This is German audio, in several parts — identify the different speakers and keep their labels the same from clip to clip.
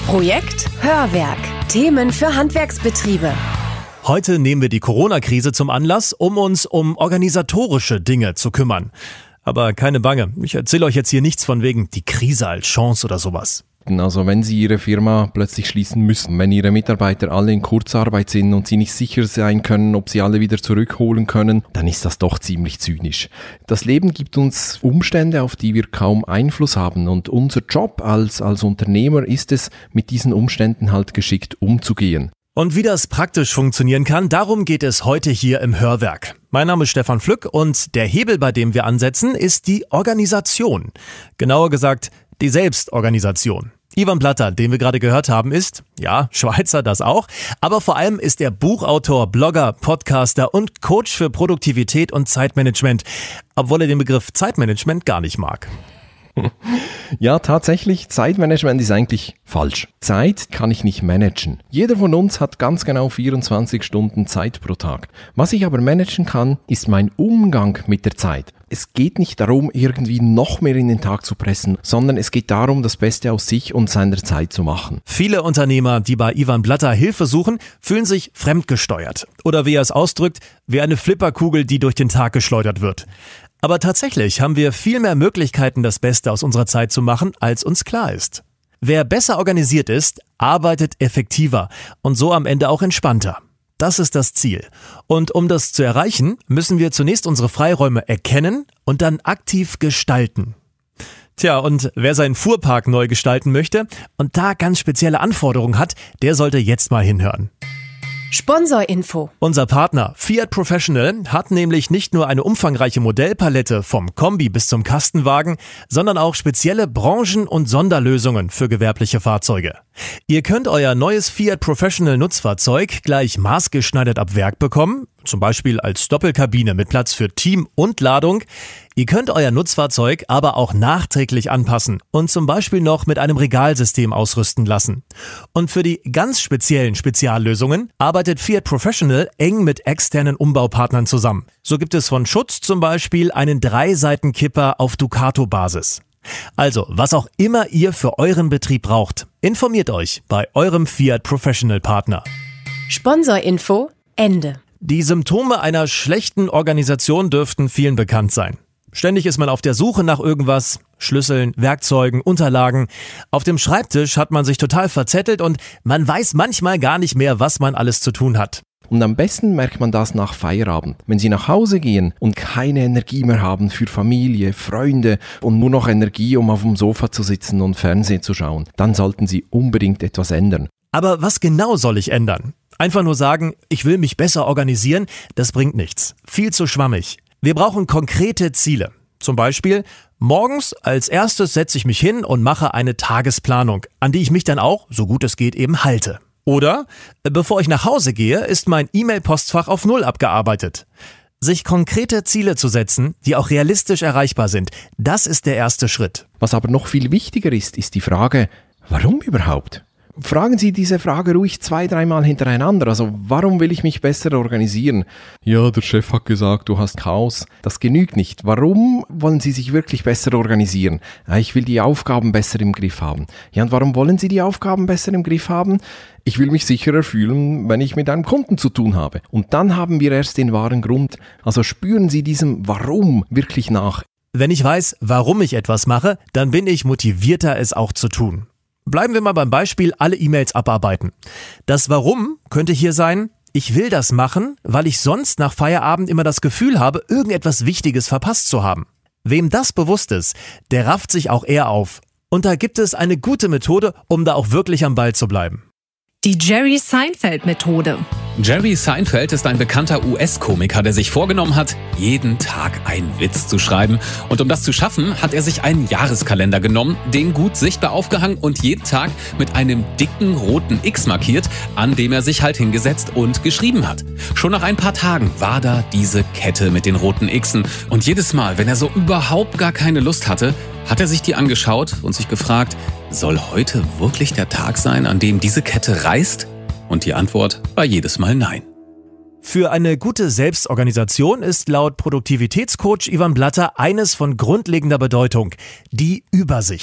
Speaker 1: Projekt Hörwerk. Themen für Handwerksbetriebe.
Speaker 2: Heute nehmen wir die Corona-Krise zum Anlass, um uns um organisatorische Dinge zu kümmern. Aber keine Bange, ich erzähle euch jetzt hier nichts von wegen die Krise als Chance oder sowas.
Speaker 3: Also wenn Sie Ihre Firma plötzlich schließen müssen, wenn Ihre Mitarbeiter alle in Kurzarbeit sind und Sie nicht sicher sein können, ob Sie alle wieder zurückholen können, dann ist das doch ziemlich zynisch. Das Leben gibt uns Umstände, auf die wir kaum Einfluss haben, und unser Job als Unternehmer ist es, mit diesen Umständen halt geschickt umzugehen.
Speaker 2: Und wie das praktisch funktionieren kann, darum geht es heute hier im Hörwerk. Mein Name ist Stefan Flück und der Hebel, bei dem wir ansetzen, ist die Organisation. Genauer gesagt, die Selbstorganisation. Ivan Blatter, den wir gerade gehört haben, ist, ja, Schweizer, das auch, aber vor allem ist er Buchautor, Blogger, Podcaster und Coach für Produktivität und Zeitmanagement, obwohl er den Begriff Zeitmanagement gar nicht mag.
Speaker 3: Ja, tatsächlich, Zeitmanagement ist eigentlich falsch. Zeit kann ich nicht managen. Jeder von uns hat ganz genau 24 Stunden Zeit pro Tag. Was ich aber managen kann, ist mein Umgang mit der Zeit. Es geht nicht darum, irgendwie noch mehr in den Tag zu pressen, sondern es geht darum, das Beste aus sich und seiner Zeit zu machen.
Speaker 2: Viele Unternehmer, die bei Ivan Blatter Hilfe suchen, fühlen sich fremdgesteuert. Oder wie er es ausdrückt, wie eine Flipperkugel, die durch den Tag geschleudert wird. Aber tatsächlich haben wir viel mehr Möglichkeiten, das Beste aus unserer Zeit zu machen, als uns klar ist. Wer besser organisiert ist, arbeitet effektiver und so am Ende auch entspannter. Das ist das Ziel. Und um das zu erreichen, müssen wir zunächst unsere Freiräume erkennen und dann aktiv gestalten. Tja, und wer seinen Fuhrpark neu gestalten möchte und da ganz spezielle Anforderungen hat, der sollte jetzt mal hinhören.
Speaker 1: Sponsorinfo.
Speaker 2: Unser Partner Fiat Professional hat nämlich nicht nur eine umfangreiche Modellpalette vom Kombi bis zum Kastenwagen, sondern auch spezielle Branchen- und Sonderlösungen für gewerbliche Fahrzeuge. Ihr könnt euer neues Fiat Professional Nutzfahrzeug gleich maßgeschneidert ab Werk bekommen, zum Beispiel als Doppelkabine mit Platz für Team und Ladung. Ihr könnt euer Nutzfahrzeug aber auch nachträglich anpassen und zum Beispiel noch mit einem Regalsystem ausrüsten lassen. Und für die ganz speziellen Speziallösungen arbeitet Fiat Professional eng mit externen Umbaupartnern zusammen. So gibt es von Schutz zum Beispiel einen 3-Seiten-Kipper auf Ducato-Basis. Also, was auch immer ihr für euren Betrieb braucht, informiert euch bei eurem Fiat Professional Partner.
Speaker 1: Sponsorinfo Ende.
Speaker 2: Die Symptome einer schlechten Organisation dürften vielen bekannt sein. Ständig ist man auf der Suche nach irgendwas, Schlüsseln, Werkzeugen, Unterlagen. Auf dem Schreibtisch hat man sich total verzettelt und man weiß manchmal gar nicht mehr, was man alles zu tun hat.
Speaker 3: Und am besten merkt man das nach Feierabend. Wenn Sie nach Hause gehen und keine Energie mehr haben für Familie, Freunde und nur noch Energie, um auf dem Sofa zu sitzen und Fernsehen zu schauen, dann sollten Sie unbedingt etwas ändern.
Speaker 2: Aber was genau soll ich ändern? Einfach nur sagen, ich will mich besser organisieren, das bringt nichts. Viel zu schwammig. Wir brauchen konkrete Ziele. Zum Beispiel, morgens als erstes setze ich mich hin und mache eine Tagesplanung, an die ich mich dann auch, so gut es geht, eben halte. Oder, bevor ich nach Hause gehe, ist mein E-Mail-Postfach auf 0 abgearbeitet. Sich konkrete Ziele zu setzen, die auch realistisch erreichbar sind, das ist der erste Schritt.
Speaker 3: Was aber noch viel wichtiger ist die Frage, warum überhaupt? Fragen Sie diese Frage ruhig 2-3 Mal hintereinander. Also, warum will ich mich besser organisieren? Ja, der Chef hat gesagt, du hast Chaos. Das genügt nicht. Warum wollen Sie sich wirklich besser organisieren? Ja, ich will die Aufgaben besser im Griff haben. Ja, und warum wollen Sie die Aufgaben besser im Griff haben? Ich will mich sicherer fühlen, wenn ich mit einem Kunden zu tun habe. Und dann haben wir erst den wahren Grund. Also spüren Sie diesem Warum wirklich nach.
Speaker 2: Wenn ich weiß, warum ich etwas mache, dann bin ich motivierter, es auch zu tun. Bleiben wir mal beim Beispiel alle E-Mails abarbeiten. Das Warum könnte hier sein, ich will das machen, weil ich sonst nach Feierabend immer das Gefühl habe, irgendetwas Wichtiges verpasst zu haben. Wem das bewusst ist, der rafft sich auch eher auf. Und da gibt es eine gute Methode, um da auch wirklich am Ball zu bleiben.
Speaker 4: Die Jerry Seinfeld-Methode.
Speaker 5: Jerry Seinfeld ist ein bekannter US-Komiker, der sich vorgenommen hat, jeden Tag einen Witz zu schreiben. Und um das zu schaffen, hat er sich einen Jahreskalender genommen, den gut sichtbar aufgehangen und jeden Tag mit einem dicken roten X markiert, an dem er sich halt hingesetzt und geschrieben hat. Schon nach ein paar Tagen war da diese Kette mit den roten Xen. Und jedes Mal, wenn er so überhaupt gar keine Lust hatte, hat er sich die angeschaut und sich gefragt, soll heute wirklich der Tag sein, an dem diese Kette reißt? Und die Antwort war jedes Mal nein.
Speaker 2: Für eine gute Selbstorganisation ist laut Produktivitätscoach Ivan Blatter eines von grundlegender Bedeutung: die Übersicht.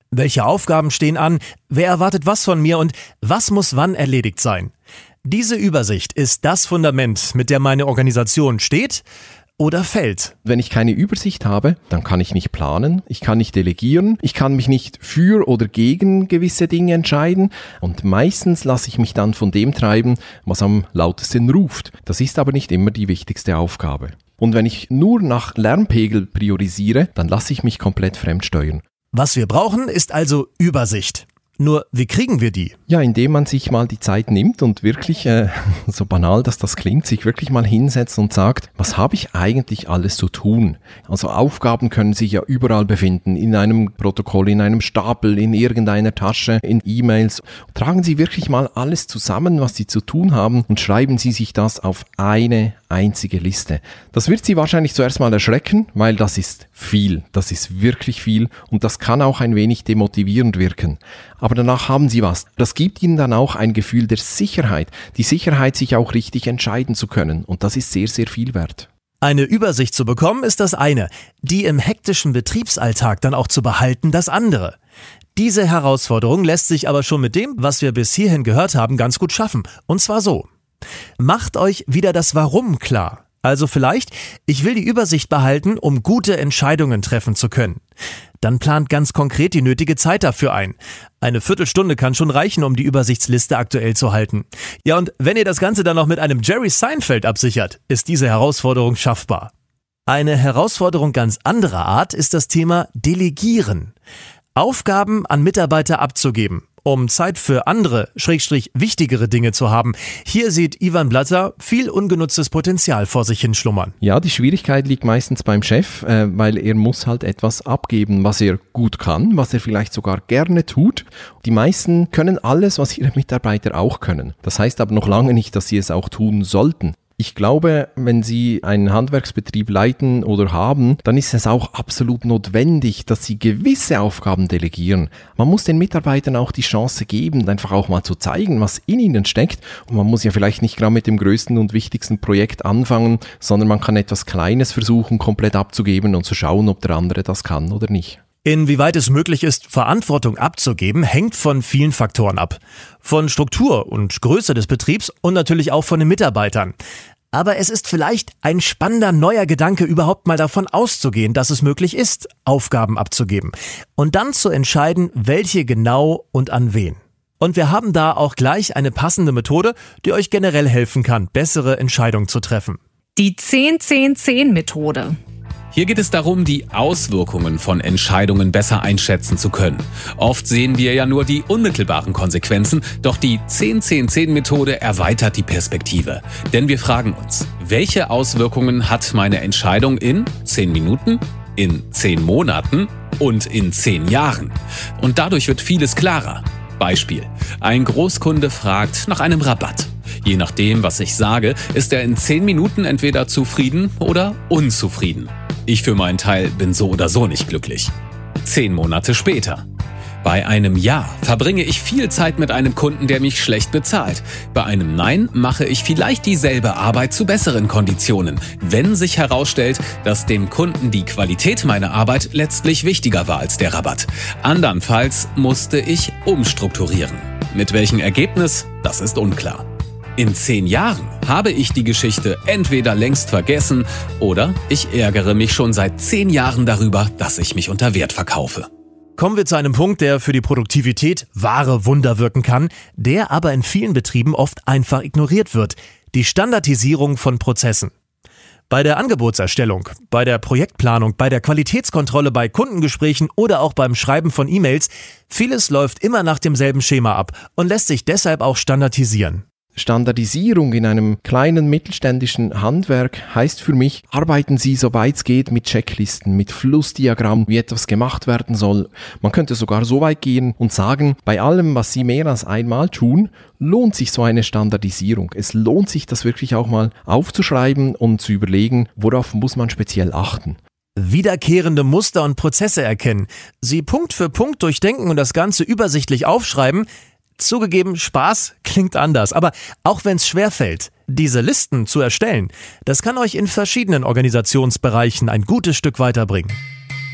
Speaker 2: Welche Aufgaben stehen an? Wer erwartet was von mir und was muss wann erledigt sein? Diese Übersicht ist das Fundament, mit der meine Organisation steht oder fällt.
Speaker 3: Wenn ich keine Übersicht habe, dann kann ich nicht planen, ich kann nicht delegieren, ich kann mich nicht für oder gegen gewisse Dinge entscheiden und meistens lasse ich mich dann von dem treiben, was am lautesten ruft. Das ist aber nicht immer die wichtigste Aufgabe. Und wenn ich nur nach Lärmpegel priorisiere, dann lasse ich mich komplett fremdsteuern.
Speaker 2: Was wir brauchen, ist also Übersicht. Nur, wie kriegen wir die?
Speaker 3: Ja, indem man sich mal die Zeit nimmt und wirklich, so banal dass das klingt, sich wirklich mal hinsetzt und sagt, was habe ich eigentlich alles zu tun? Also Aufgaben können sich ja überall befinden, in einem Protokoll, in einem Stapel, in irgendeiner Tasche, in E-Mails. Tragen Sie wirklich mal alles zusammen, was Sie zu tun haben und schreiben Sie sich das auf eine einzige Liste. Das wird Sie wahrscheinlich zuerst mal erschrecken, weil das ist viel, das ist wirklich viel und das kann auch ein wenig demotivierend wirken. Aber danach haben Sie was. Das gibt Ihnen dann auch ein Gefühl der Sicherheit, die Sicherheit, sich auch richtig entscheiden zu können und das ist sehr, sehr viel wert.
Speaker 2: Eine Übersicht zu bekommen ist das eine, die im hektischen Betriebsalltag dann auch zu behalten das andere. Diese Herausforderung lässt sich aber schon mit dem, was wir bis hierhin gehört haben, ganz gut schaffen. Und zwar so. Macht euch wieder das Warum klar. Also vielleicht, ich will die Übersicht behalten, um gute Entscheidungen treffen zu können. Dann plant ganz konkret die nötige Zeit dafür ein. Eine Viertelstunde kann schon reichen, um die Übersichtsliste aktuell zu halten. Ja, und wenn ihr das Ganze dann noch mit einem Jerry Seinfeld absichert, ist diese Herausforderung schaffbar. Eine Herausforderung ganz anderer Art ist das Thema Delegieren. Aufgaben an Mitarbeiter abzugeben, um Zeit für andere, wichtigere Dinge zu haben. Hier sieht Ivan Blatter viel ungenutztes Potenzial vor sich hin schlummern.
Speaker 3: Ja, die Schwierigkeit liegt meistens beim Chef, weil er muss halt etwas abgeben, was er gut kann, was er vielleicht sogar gerne tut. Die meisten können alles, was ihre Mitarbeiter auch können. Das heißt aber noch lange nicht, dass sie es auch tun sollten. Ich glaube, wenn Sie einen Handwerksbetrieb leiten oder haben, dann ist es auch absolut notwendig, dass Sie gewisse Aufgaben delegieren. Man muss den Mitarbeitern auch die Chance geben, einfach auch mal zu zeigen, was in ihnen steckt. Und man muss ja vielleicht nicht gerade mit dem größten und wichtigsten Projekt anfangen, sondern man kann etwas Kleines versuchen, komplett abzugeben und zu schauen, ob der andere das kann oder nicht.
Speaker 2: Inwieweit es möglich ist, Verantwortung abzugeben, hängt von vielen Faktoren ab. Von Struktur und Größe des Betriebs und natürlich auch von den Mitarbeitern. Aber es ist vielleicht ein spannender neuer Gedanke, überhaupt mal davon auszugehen, dass es möglich ist, Aufgaben abzugeben. Und dann zu entscheiden, welche genau und an wen. Und wir haben da auch gleich eine passende Methode, die euch generell helfen kann, bessere Entscheidungen zu treffen.
Speaker 4: Die 10-10-10-Methode.
Speaker 5: Hier geht es darum, die Auswirkungen von Entscheidungen besser einschätzen zu können. Oft sehen wir ja nur die unmittelbaren Konsequenzen, doch die 10-10-10-Methode erweitert die Perspektive. Denn wir fragen uns, welche Auswirkungen hat meine Entscheidung in 10 Minuten, in 10 Monaten und in 10 Jahren? Und dadurch wird vieles klarer. Beispiel: Ein Großkunde fragt nach einem Rabatt. Je nachdem, was ich sage, ist er in 10 Minuten entweder zufrieden oder unzufrieden. Ich für meinen Teil bin so oder so nicht glücklich. 10 Monate später. Bei einem Ja verbringe ich viel Zeit mit einem Kunden, der mich schlecht bezahlt. Bei einem Nein mache ich vielleicht dieselbe Arbeit zu besseren Konditionen, wenn sich herausstellt, dass dem Kunden die Qualität meiner Arbeit letztlich wichtiger war als der Rabatt. Andernfalls musste ich umstrukturieren. Mit welchem Ergebnis? Das ist unklar. In 10 Jahren habe ich die Geschichte entweder längst vergessen oder ich ärgere mich schon seit 10 Jahren darüber, dass ich mich unter Wert verkaufe.
Speaker 2: Kommen wir zu einem Punkt, der für die Produktivität wahre Wunder wirken kann, der aber in vielen Betrieben oft einfach ignoriert wird: die Standardisierung von Prozessen. Bei der Angebotserstellung, bei der Projektplanung, bei der Qualitätskontrolle, bei Kundengesprächen oder auch beim Schreiben von E-Mails, vieles läuft immer nach demselben Schema ab und lässt sich deshalb auch standardisieren.
Speaker 3: Standardisierung in einem kleinen mittelständischen Handwerk heißt für mich, arbeiten Sie, soweit es geht, mit Checklisten, mit Flussdiagrammen, wie etwas gemacht werden soll. Man könnte sogar so weit gehen und sagen, bei allem, was Sie mehr als einmal tun, lohnt sich so eine Standardisierung. Es lohnt sich, das wirklich auch mal aufzuschreiben und zu überlegen, worauf muss man speziell achten.
Speaker 2: Wiederkehrende Muster und Prozesse erkennen, sie Punkt für Punkt durchdenken und das Ganze übersichtlich aufschreiben. Zugegeben, Spaß klingt anders, aber auch wenn es schwerfällt, diese Listen zu erstellen, das kann euch in verschiedenen Organisationsbereichen ein gutes Stück weiterbringen.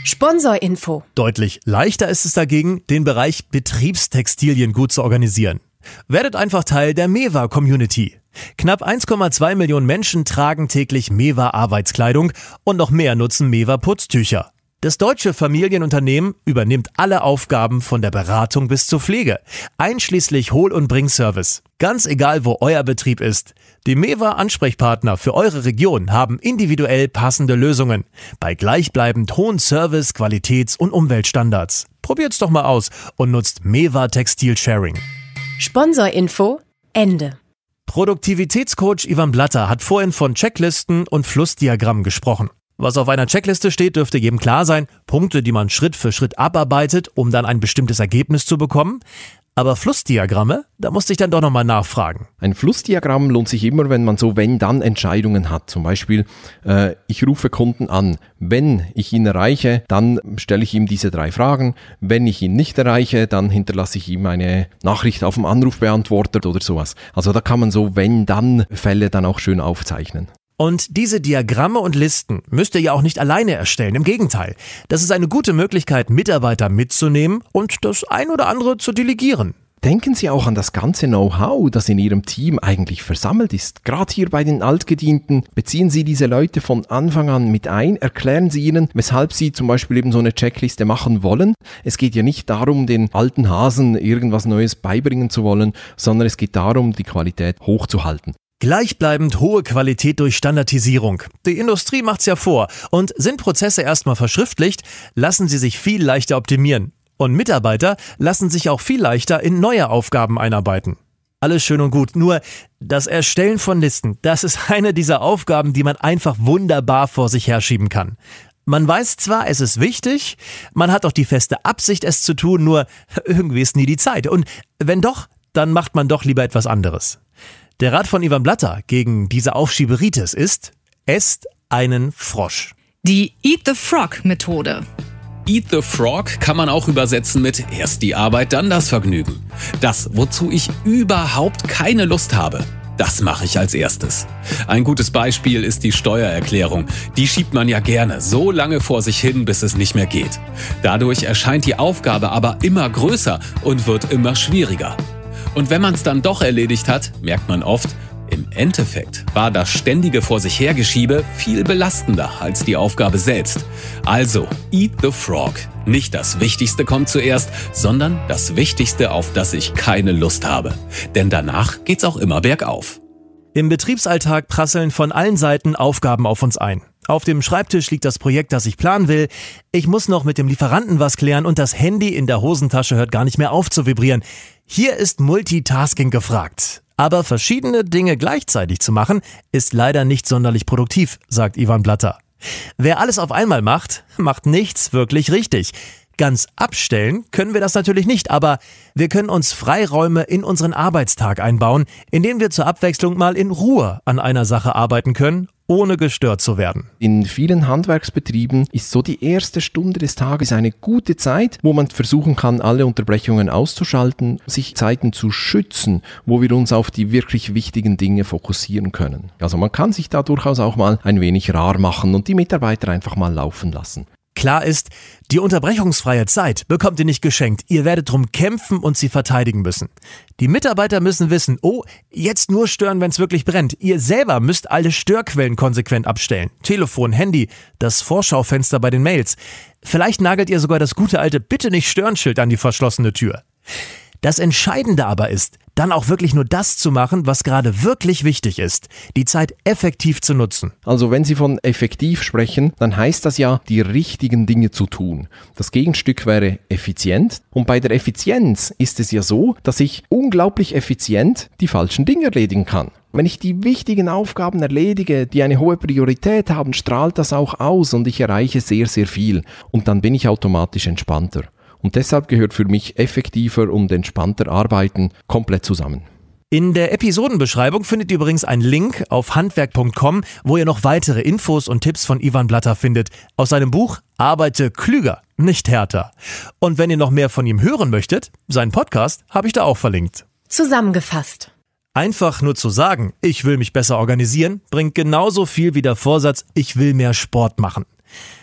Speaker 1: Sponsorinfo.
Speaker 2: Deutlich leichter ist es dagegen, den Bereich Betriebstextilien gut zu organisieren. Werdet einfach Teil der MEWA-Community. Knapp 1,2 Millionen Menschen tragen täglich MEWA-Arbeitskleidung und noch mehr nutzen MEWA-Putztücher. Das deutsche Familienunternehmen übernimmt alle Aufgaben von der Beratung bis zur Pflege, einschließlich Hol- und Bringservice. Ganz egal, wo euer Betrieb ist. Die MEWA-Ansprechpartner für eure Region haben individuell passende Lösungen bei gleichbleibend hohen Service-, Qualitäts- und Umweltstandards. Probiert's doch mal aus und nutzt MEWA Textil Sharing.
Speaker 1: Sponsorinfo Ende.
Speaker 2: Produktivitätscoach Ivan Blatter hat vorhin von Checklisten und Flussdiagrammen gesprochen. Was auf einer Checkliste steht, dürfte jedem klar sein. Punkte, die man Schritt für Schritt abarbeitet, um dann ein bestimmtes Ergebnis zu bekommen. Aber Flussdiagramme, da musste ich dann doch nochmal nachfragen.
Speaker 3: Ein Flussdiagramm lohnt sich immer, wenn man so Wenn-Dann-Entscheidungen hat. Zum Beispiel, ich rufe Kunden an. Wenn ich ihn erreiche, dann stelle ich ihm diese 3 Fragen. Wenn ich ihn nicht erreiche, dann hinterlasse ich ihm eine Nachricht auf dem Anrufbeantworter oder sowas. Also da kann man so Wenn-Dann-Fälle dann auch schön aufzeichnen.
Speaker 2: Und diese Diagramme und Listen müsst ihr ja auch nicht alleine erstellen. Im Gegenteil, das ist eine gute Möglichkeit, Mitarbeiter mitzunehmen und das ein oder andere zu delegieren.
Speaker 3: Denken Sie auch an das ganze Know-how, das in Ihrem Team eigentlich versammelt ist. Gerade hier bei den Altgedienten, beziehen Sie diese Leute von Anfang an mit ein, erklären Sie ihnen, weshalb Sie zum Beispiel eben so eine Checkliste machen wollen. Es geht ja nicht darum, den alten Hasen irgendwas Neues beibringen zu wollen, sondern es geht darum, die Qualität hochzuhalten.
Speaker 2: Gleichbleibend hohe Qualität durch Standardisierung. Die Industrie macht's ja vor. Und sind Prozesse erstmal verschriftlicht, lassen sie sich viel leichter optimieren. Und Mitarbeiter lassen sich auch viel leichter in neue Aufgaben einarbeiten. Alles schön und gut, nur das Erstellen von Listen, das ist eine dieser Aufgaben, die man einfach wunderbar vor sich herschieben kann. Man weiß zwar, es ist wichtig, man hat auch die feste Absicht, es zu tun, nur irgendwie ist nie die Zeit. Und wenn doch, dann macht man doch lieber etwas anderes. Der Rat von Ivan Blatter gegen diese Aufschieberitis ist, esst einen Frosch.
Speaker 4: Die Eat the Frog-Methode.
Speaker 5: Eat the Frog kann man auch übersetzen mit erst die Arbeit, dann das Vergnügen. Das, wozu ich überhaupt keine Lust habe, das mache ich als erstes. Ein gutes Beispiel ist die Steuererklärung. Die schiebt man ja gerne so lange vor sich hin, bis es nicht mehr geht. Dadurch erscheint die Aufgabe aber immer größer und wird immer schwieriger. Und wenn man es dann doch erledigt hat, merkt man oft, im Endeffekt war das ständige Vor sich hergeschiebe viel belastender als die Aufgabe selbst. Also, eat the frog. Nicht das Wichtigste kommt zuerst, sondern das Wichtigste, auf das ich keine Lust habe. Denn danach geht's auch immer bergauf.
Speaker 2: Im Betriebsalltag prasseln von allen Seiten Aufgaben auf uns ein. Auf dem Schreibtisch liegt das Projekt, das ich planen will. Ich muss noch mit dem Lieferanten was klären und das Handy in der Hosentasche hört gar nicht mehr auf zu vibrieren. Hier ist Multitasking gefragt. Aber verschiedene Dinge gleichzeitig zu machen, ist leider nicht sonderlich produktiv, sagt Ivan Blatter. Wer alles auf einmal macht, macht nichts wirklich richtig. Ganz abstellen können wir das natürlich nicht, aber wir können uns Freiräume in unseren Arbeitstag einbauen, in denen wir zur Abwechslung mal in Ruhe an einer Sache arbeiten können, ohne gestört zu werden.
Speaker 3: In vielen Handwerksbetrieben ist so die erste Stunde des Tages eine gute Zeit, wo man versuchen kann, alle Unterbrechungen auszuschalten, sich Zeiten zu schützen, wo wir uns auf die wirklich wichtigen Dinge fokussieren können. Also man kann sich da durchaus auch mal ein wenig rar machen und die Mitarbeiter einfach mal laufen lassen.
Speaker 2: Klar ist, die unterbrechungsfreie Zeit bekommt ihr nicht geschenkt. Ihr werdet drum kämpfen und sie verteidigen müssen. Die Mitarbeiter müssen wissen, oh, jetzt nur stören, wenn es wirklich brennt. Ihr selber müsst alle Störquellen konsequent abstellen. Telefon, Handy, das Vorschaufenster bei den Mails. Vielleicht nagelt ihr sogar das gute alte Bitte-nicht-stören-Schild an die verschlossene Tür. Das Entscheidende aber ist, dann auch wirklich nur das zu machen, was gerade wirklich wichtig ist, die Zeit effektiv zu nutzen.
Speaker 3: Also wenn Sie von effektiv sprechen, dann heißt das ja, die richtigen Dinge zu tun. Das Gegenstück wäre effizient. Und bei der Effizienz ist es ja so, dass ich unglaublich effizient die falschen Dinge erledigen kann. Wenn ich die wichtigen Aufgaben erledige, die eine hohe Priorität haben, strahlt das auch aus und ich erreiche sehr, sehr viel. Und dann bin ich automatisch entspannter. Und deshalb gehört für mich effektiver und entspannter Arbeiten komplett zusammen.
Speaker 2: In der Episodenbeschreibung findet ihr übrigens einen Link auf handwerk.com, wo ihr noch weitere Infos und Tipps von Ivan Blatter findet. Aus seinem Buch Arbeite klüger, nicht härter. Und wenn ihr noch mehr von ihm hören möchtet, seinen Podcast habe ich da auch verlinkt.
Speaker 1: Zusammengefasst.
Speaker 2: Einfach nur zu sagen, ich will mich besser organisieren, bringt genauso viel wie der Vorsatz, ich will mehr Sport machen.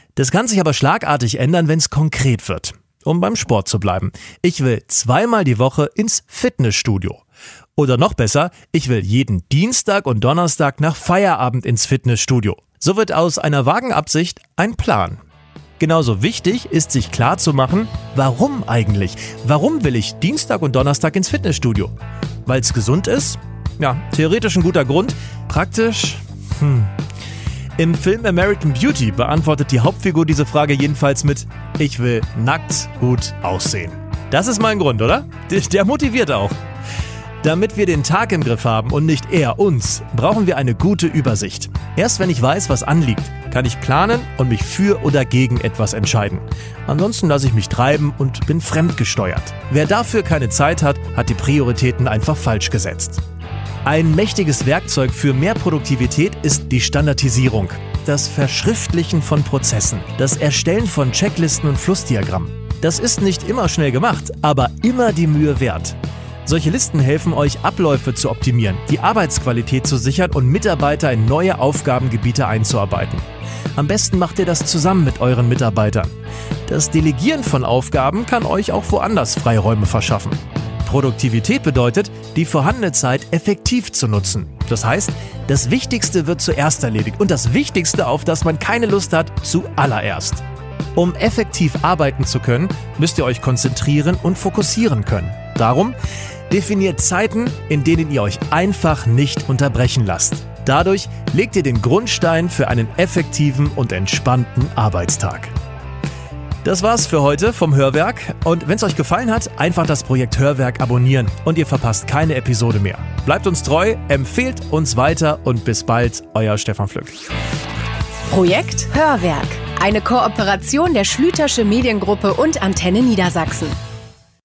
Speaker 2: Das kann sich aber schlagartig ändern, wenn es konkret wird. Um beim Sport zu bleiben. Ich will 2-mal die Woche ins Fitnessstudio. Oder noch besser, ich will jeden Dienstag und Donnerstag nach Feierabend ins Fitnessstudio. So wird aus einer vagen Absicht ein Plan. Genauso wichtig ist, sich klarzumachen, warum eigentlich? Warum will ich Dienstag und Donnerstag ins Fitnessstudio? Weil es gesund ist? Ja, theoretisch ein guter Grund. Praktisch? Im Film American Beauty beantwortet die Hauptfigur diese Frage jedenfalls mit: Ich will nackt gut aussehen. Das ist mein Grund, oder? Der motiviert auch. Damit wir den Tag im Griff haben und nicht er uns, brauchen wir eine gute Übersicht. Erst wenn ich weiß, was anliegt, kann ich planen und mich für oder gegen etwas entscheiden. Ansonsten lasse ich mich treiben und bin fremdgesteuert. Wer dafür keine Zeit hat, hat die Prioritäten einfach falsch gesetzt. Ein mächtiges Werkzeug für mehr Produktivität ist die Standardisierung, das Verschriftlichen von Prozessen, das Erstellen von Checklisten und Flussdiagrammen. Das ist nicht immer schnell gemacht, aber immer die Mühe wert. Solche Listen helfen euch, Abläufe zu optimieren, die Arbeitsqualität zu sichern und Mitarbeiter in neue Aufgabengebiete einzuarbeiten. Am besten macht ihr das zusammen mit euren Mitarbeitern. Das Delegieren von Aufgaben kann euch auch woanders Freiräume verschaffen. Produktivität bedeutet, die vorhandene Zeit effektiv zu nutzen. Das heißt, das Wichtigste wird zuerst erledigt und das Wichtigste, auf das man keine Lust hat, zuallererst. Um effektiv arbeiten zu können, müsst ihr euch konzentrieren und fokussieren können. Darum definiert Zeiten, in denen ihr euch einfach nicht unterbrechen lasst. Dadurch legt ihr den Grundstein für einen effektiven und entspannten Arbeitstag. Das war's für heute vom Hörwerk. Und wenn es euch gefallen hat, einfach das Projekt Hörwerk abonnieren und ihr verpasst keine Episode mehr. Bleibt uns treu, empfehlt uns weiter und bis bald, euer Stefan Flück.
Speaker 1: Projekt Hörwerk. Eine Kooperation der Schlütersche Mediengruppe und Antenne Niedersachsen.